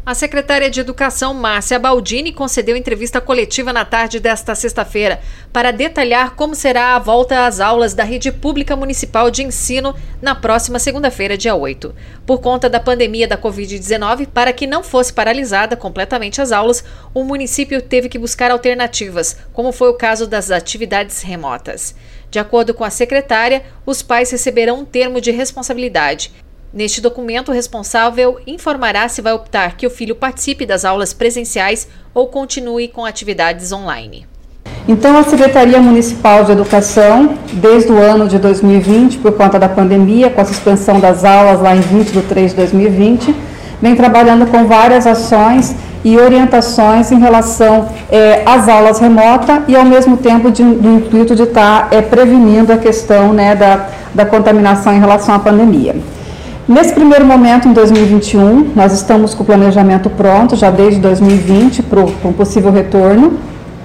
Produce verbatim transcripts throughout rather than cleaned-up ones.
A secretária de Educação, Márcia Baldini, concedeu entrevista coletiva na tarde desta sexta-feira para detalhar como será a volta às aulas da Rede Pública Municipal de Ensino na próxima segunda-feira, dia oito. Por conta da pandemia da covid dezenove, para que não fosse paralisada completamente as aulas, o município teve que buscar alternativas, como foi o caso das atividades remotas. De acordo com a secretária, os pais receberão um termo de responsabilidade. Neste documento, o responsável informará se vai optar que o filho participe das aulas presenciais ou continue com atividades online. Então, a Secretaria Municipal de Educação, desde o ano de dois mil e vinte, por conta da pandemia, com a suspensão das aulas lá em vinte de três de dois mil e vinte, vem trabalhando com várias ações e orientações em relação é, às aulas remotas e, ao mesmo tempo, de, do intuito de estar é, prevenindo a questão né, da, da contaminação em relação à pandemia. Nesse primeiro momento, em dois mil e vinte e um, nós estamos com o planejamento pronto, já desde dois mil e vinte, para um possível retorno.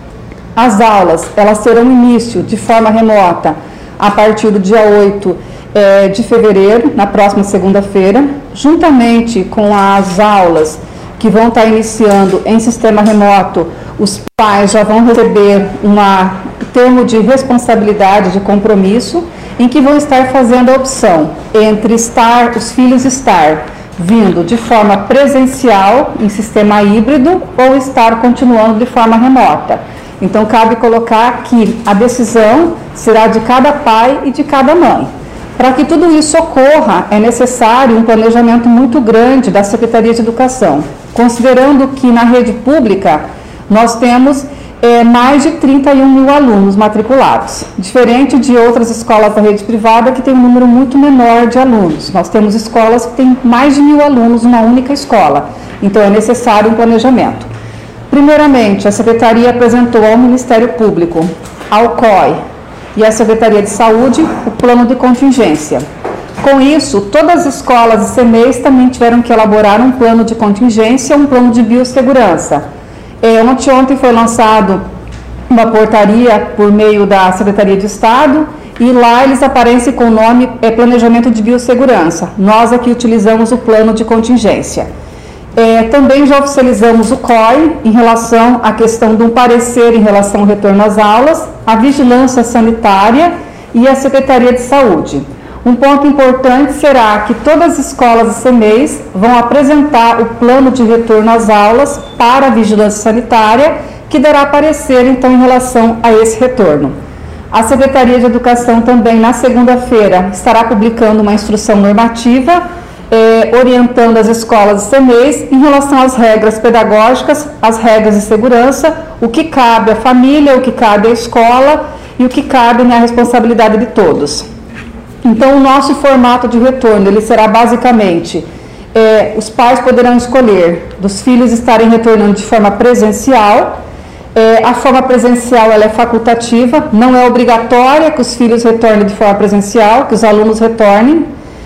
As aulas, elas terão início de forma remota a partir do dia oito é, de fevereiro, na próxima segunda-feira, juntamente com as aulas que vão estar iniciando em sistema remoto. Os pais já vão receber um termo de responsabilidade, de compromisso, em que vão estar fazendo a opção entre estar, os filhos estar vindo de forma presencial, em sistema híbrido, ou estar continuando de forma remota. Então, cabe colocar que a decisão será de cada pai e de cada mãe. Para que tudo isso ocorra, é necessário um planejamento muito grande da Secretaria de Educação, considerando que na rede pública nós temos É, mais de trinta e um mil alunos matriculados, diferente de outras escolas da rede privada que tem um número muito menor de alunos. Nós temos escolas que têm mais de mil alunos numa única escola, então é necessário um planejamento. Primeiramente, a Secretaria apresentou ao Ministério Público, ao C O I e à Secretaria de Saúde o plano de contingência. Com isso, todas as escolas e C M E Is também tiveram que elaborar um plano de contingência, um plano de biossegurança. É, ontem, ontem foi lançado uma portaria por meio da Secretaria de Estado e lá eles aparecem com o nome é, Planejamento de Biossegurança. Nós aqui utilizamos o plano de contingência. É, também já oficializamos o C O I em relação à questão do parecer em relação ao retorno às aulas, a vigilância sanitária e a Secretaria de Saúde. Um ponto importante será que todas as escolas e C M E Is vão apresentar o plano de retorno às aulas para a vigilância sanitária, que dará parecer, então, em relação a esse retorno. A Secretaria de Educação também, na segunda-feira, estará publicando uma instrução normativa, eh, orientando as escolas e C M E Is em relação às regras pedagógicas, às regras de segurança, o que cabe à família, o que cabe à escola e o que cabe na responsabilidade de todos. Então, o nosso formato de retorno, ele será basicamente, é, os pais poderão escolher dos filhos estarem retornando de forma presencial. É, a forma presencial ela é facultativa, não é obrigatória que os filhos retornem de forma presencial, que os alunos retornem.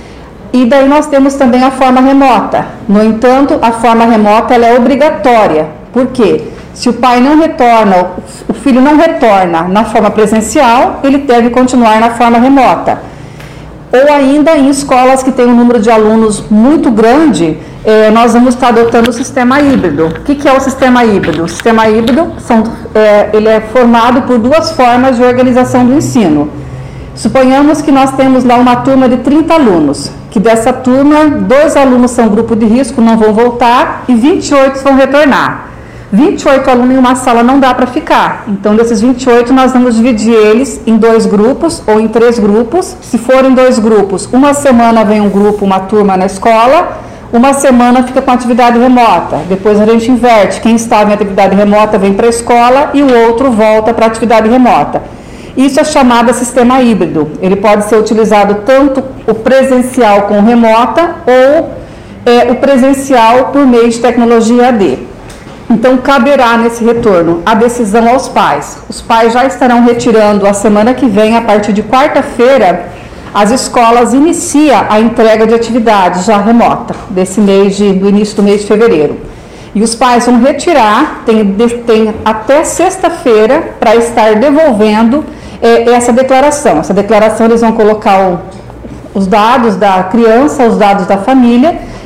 E daí nós temos também a forma remota. No entanto, a forma remota ela é obrigatória. Por quê? Se o pai não retorna, o filho não retorna na forma presencial, ele deve continuar na forma remota. Ou ainda em escolas que têm um número de alunos muito grande, eh, nós vamos estar adotando o sistema híbrido. O que, que é o sistema híbrido? O sistema híbrido são, eh, ele é formado por duas formas de organização do ensino. Suponhamos que nós temos lá uma turma de trinta alunos, que dessa turma, dois alunos são grupo de risco, não vão voltar, e vinte e oito vão retornar. vinte e oito alunos em uma sala não dá para ficar, então desses vinte e oito nós vamos dividir eles em dois grupos ou em três grupos. Se forem dois grupos, uma semana vem um grupo, uma turma na escola, uma semana fica com atividade remota, depois a gente inverte, quem estava em atividade remota vem para a escola e o outro volta para a atividade remota. Isso é chamado sistema híbrido, ele pode ser utilizado tanto o presencial com remota ou é, o presencial por meio de tecnologia A D. Então, caberá nesse retorno a decisão aos pais. Os pais já estarão retirando a semana que vem, a partir de quarta-feira, as escolas iniciam a entrega de atividades já remota, desse mês de, do início do mês de fevereiro. E os pais vão retirar, tem, tem até sexta-feira para estar devolvendo é, essa declaração. Essa declaração eles vão colocar o, os dados da criança, os dados da família,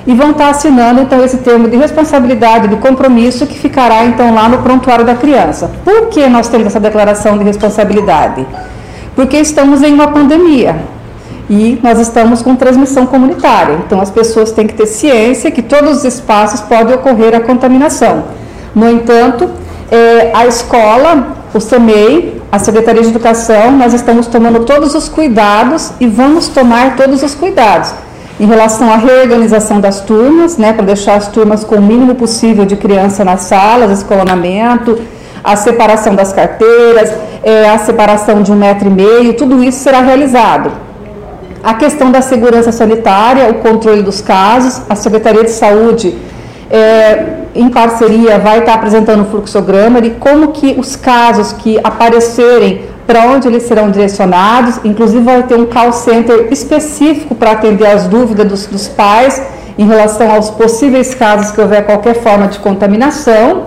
e vão estar assinando então esse termo de responsabilidade, de compromisso, que ficará então lá no prontuário da criança. Por que nós temos essa declaração de responsabilidade? Porque estamos em uma pandemia e nós estamos com transmissão comunitária, então as pessoas têm que ter ciência que todos os espaços pode ocorrer a contaminação. No entanto, é, a escola, o C E M E I, a Secretaria de Educação, nós estamos tomando todos os cuidados e vamos tomar todos os cuidados em relação à reorganização das turmas, né, para deixar as turmas com o mínimo possível de criança nas salas, escalonamento, a separação das carteiras, é, a separação de um metro e meio, tudo isso será realizado. A questão da segurança sanitária, o controle dos casos, a Secretaria de Saúde, é, em parceria, vai estar apresentando o fluxograma de como que os casos que aparecerem, para onde eles serão direcionados, inclusive vai ter um call center específico para atender as dúvidas dos, dos pais em relação aos possíveis casos que houver qualquer forma de contaminação.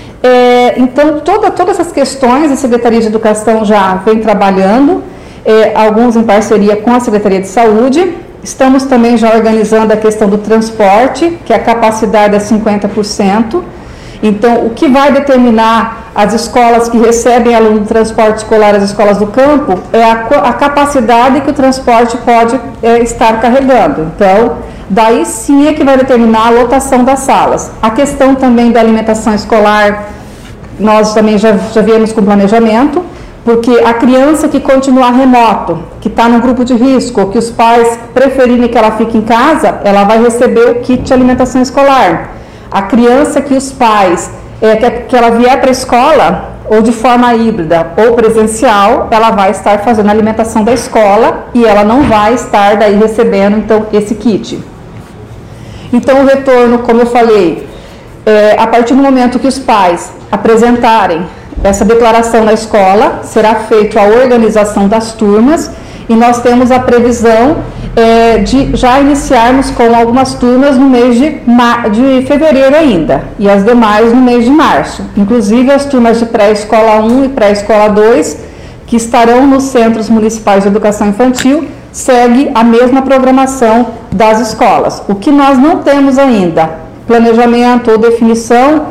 É, então, toda, todas essas questões a Secretaria de Educação já vem trabalhando, é, alguns em parceria com a Secretaria de Saúde. Estamos também já organizando a questão do transporte, que a capacidade é cinquenta por cento. Então, o que vai determinar as escolas que recebem aluno do transporte escolar, as escolas do campo, é a, a capacidade que o transporte pode é, estar carregando. Então, daí sim é que vai determinar a lotação das salas. A questão também da alimentação escolar, nós também já, já viemos com planejamento, porque a criança que continuar remoto, que está no grupo de risco, ou que os pais preferirem que ela fique em casa, ela vai receber o kit de alimentação escolar. A criança que os pais, é, que, que ela vier para a escola, ou de forma híbrida ou presencial, ela vai estar fazendo a alimentação da escola e ela não vai estar daí recebendo então esse kit. Então o retorno, como eu falei, é, a partir do momento que os pais apresentarem essa declaração na escola, será feita a organização das turmas e nós temos a previsão é, de já iniciarmos com algumas turmas no mês de, de fevereiro ainda e as demais no mês de março. Inclusive as turmas de pré-escola um e pré-escola dois, que estarão nos centros municipais de educação infantil, segue a mesma programação das escolas. O que nós não temos ainda, planejamento ou definição,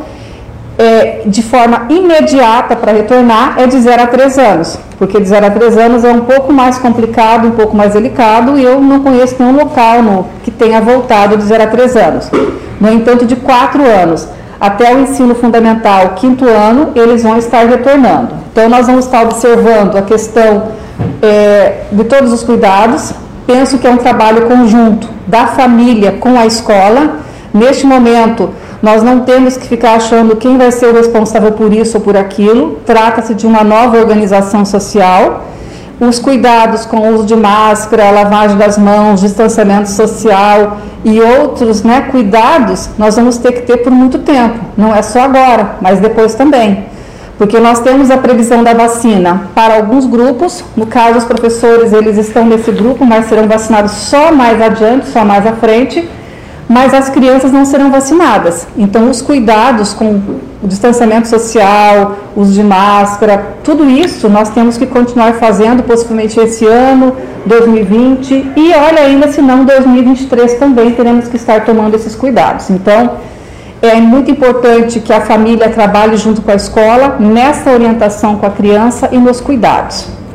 É, de forma imediata para retornar, é de zero a três anos, porque de zero a três anos é um pouco mais complicado, um pouco mais delicado, e eu não conheço nenhum local no, que tenha voltado de zero a três anos. No entanto, de quatro anos até o ensino fundamental, quinto ano, eles vão estar retornando. Então, nós vamos estar observando a questão é, de todos os cuidados. Penso que é um trabalho conjunto da família com a escola. Neste momento, nós não temos que ficar achando quem vai ser o responsável por isso ou por aquilo. Trata-se de uma nova organização social. Os cuidados com o uso de máscara, a lavagem das mãos, distanciamento social e outros, né, cuidados, nós vamos ter que ter por muito tempo. Não é só agora, mas depois também. Porque nós temos a previsão da vacina para alguns grupos. No caso, os professores, eles estão nesse grupo, mas serão vacinados só mais adiante, só mais à frente. Mas as crianças não serão vacinadas. Então, os cuidados com o distanciamento social, uso de máscara, tudo isso nós temos que continuar fazendo, possivelmente esse ano, dois mil e vinte, e olha, ainda se não, dois mil e vinte e três também teremos que estar tomando esses cuidados. Então, é muito importante que a família trabalhe junto com a escola, nessa orientação com a criança e nos cuidados.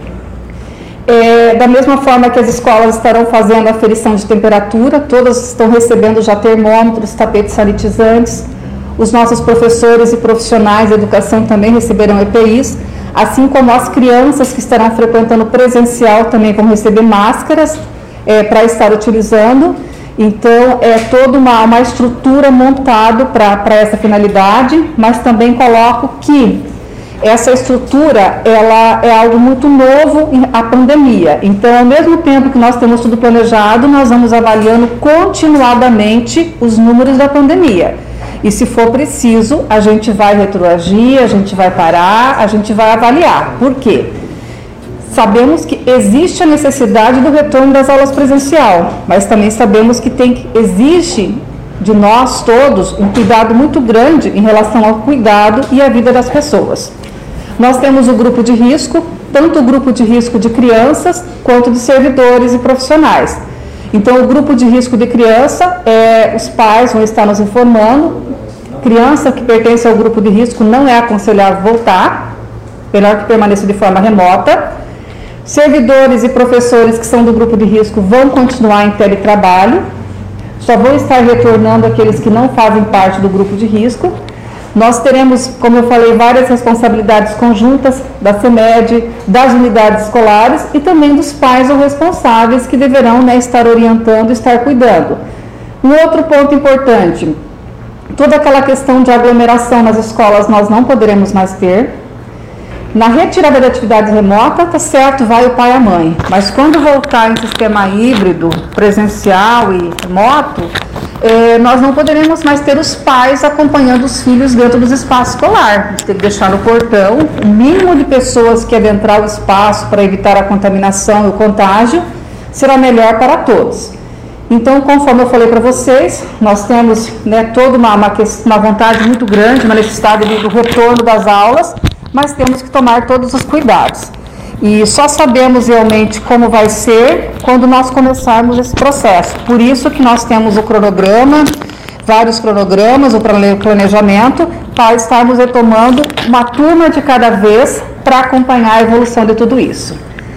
É, da mesma forma que as escolas estarão fazendo a aferição de temperatura, todas estão recebendo já termômetros, tapetes sanitizantes. Os nossos professores e profissionais de educação também receberão E P Is, assim como as crianças que estarão frequentando presencial também vão receber máscaras é, para estar utilizando. Então, é toda uma, uma estrutura montada para essa finalidade, mas também coloco que essa estrutura, ela é algo muito novo, a pandemia. Então, ao mesmo tempo que nós temos tudo planejado, nós vamos avaliando continuadamente os números da pandemia. E se for preciso, a gente vai retroagir, a gente vai parar, a gente vai avaliar. Por quê? Sabemos que existe a necessidade do retorno das aulas presencial, mas também sabemos que tem, existe de nós todos um cuidado muito grande em relação ao cuidado e à vida das pessoas. Nós temos o grupo de risco, tanto o grupo de risco de crianças, quanto de servidores e profissionais. Então, o grupo de risco de criança, é, os pais vão estar nos informando. Criança que pertence ao grupo de risco não é aconselhável voltar, melhor que permaneça de forma remota. Servidores e professores que são do grupo de risco vão continuar em teletrabalho, só vão estar retornando aqueles que não fazem parte do grupo de risco. Nós teremos, como eu falei, várias responsabilidades conjuntas da CEMED, das unidades escolares e também dos pais ou responsáveis que deverão, né, estar orientando e estar cuidando. Um outro ponto importante, toda aquela questão de aglomeração nas escolas nós não poderemos mais ter. Na retirada de atividade remota, tá certo, vai o pai e a mãe, mas quando voltar em sistema híbrido, presencial e remoto, eh, nós não poderemos mais ter os pais acompanhando os filhos dentro dos espaços escolares. A gente tem que deixar no portão o mínimo de pessoas que adentrar o espaço para evitar a contaminação e o contágio será melhor para todos. Então, conforme eu falei para vocês, nós temos, né, toda uma, uma, uma vontade muito grande, uma necessidade do retorno das aulas, mas temos que tomar todos os cuidados. E só sabemos realmente como vai ser quando nós começarmos esse processo. Por isso que nós temos o cronograma, vários cronogramas, o planejamento, para estarmos retomando uma turma de cada vez para acompanhar a evolução de tudo isso.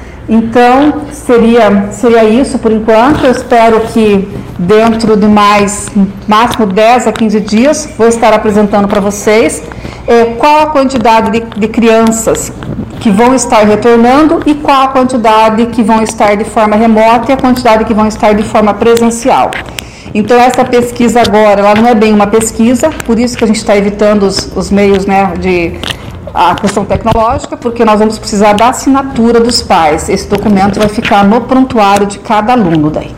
Então, seria, seria isso por enquanto. Eu espero que dentro de mais, máximo dez a quinze dias, vou estar apresentando para vocês é, qual a quantidade de, de crianças que vão estar retornando e qual a quantidade que vão estar de forma remota e a quantidade que vão estar de forma presencial. Então, essa pesquisa agora, ela não é bem uma pesquisa, por isso que a gente está evitando os, os meios, né, de... a questão tecnológica, porque nós vamos precisar da assinatura dos pais. Esse documento vai ficar no prontuário de cada aluno daí.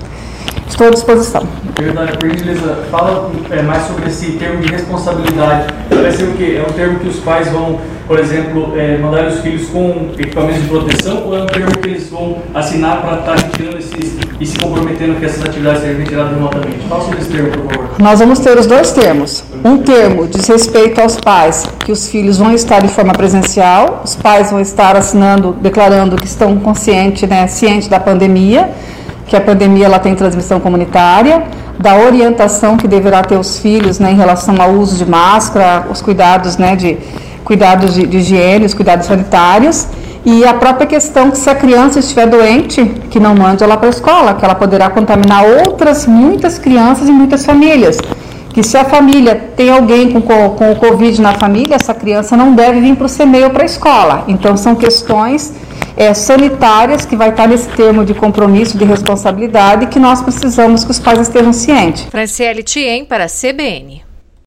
Estou à disposição. Verdade, por gentileza, fala é, mais sobre esse termo de responsabilidade. Vai ser o quê? É um termo que os pais vão, por exemplo, é, mandar os filhos com equipamentos de proteção, ou é um termo que eles vão assinar para estar retirando esses, e se comprometendo que essas atividades sejam retiradas remotamente? Fala sobre esse termo, por favor. Nós vamos ter os dois termos. Um termo diz respeito aos pais, que os filhos vão estar de forma presencial, os pais vão estar assinando, declarando que estão conscientes, né, cientes da pandemia, que a pandemia ela tem transmissão comunitária, da orientação que deverá ter os filhos, né, em relação ao uso de máscara, os cuidados, né, de, cuidados de, de higiene, os cuidados sanitários, e a própria questão que se a criança estiver doente, que não mande ela para a escola, que ela poderá contaminar outras, muitas crianças e muitas famílias. Que se a família tem alguém com, com o Covid na família, essa criança não deve vir para o CEMEI ou para a escola. Então, são questões é, sanitárias que vai estar nesse termo de compromisso, de responsabilidade, que nós precisamos que os pais estejam cientes. Franciele Thiem para a C B N.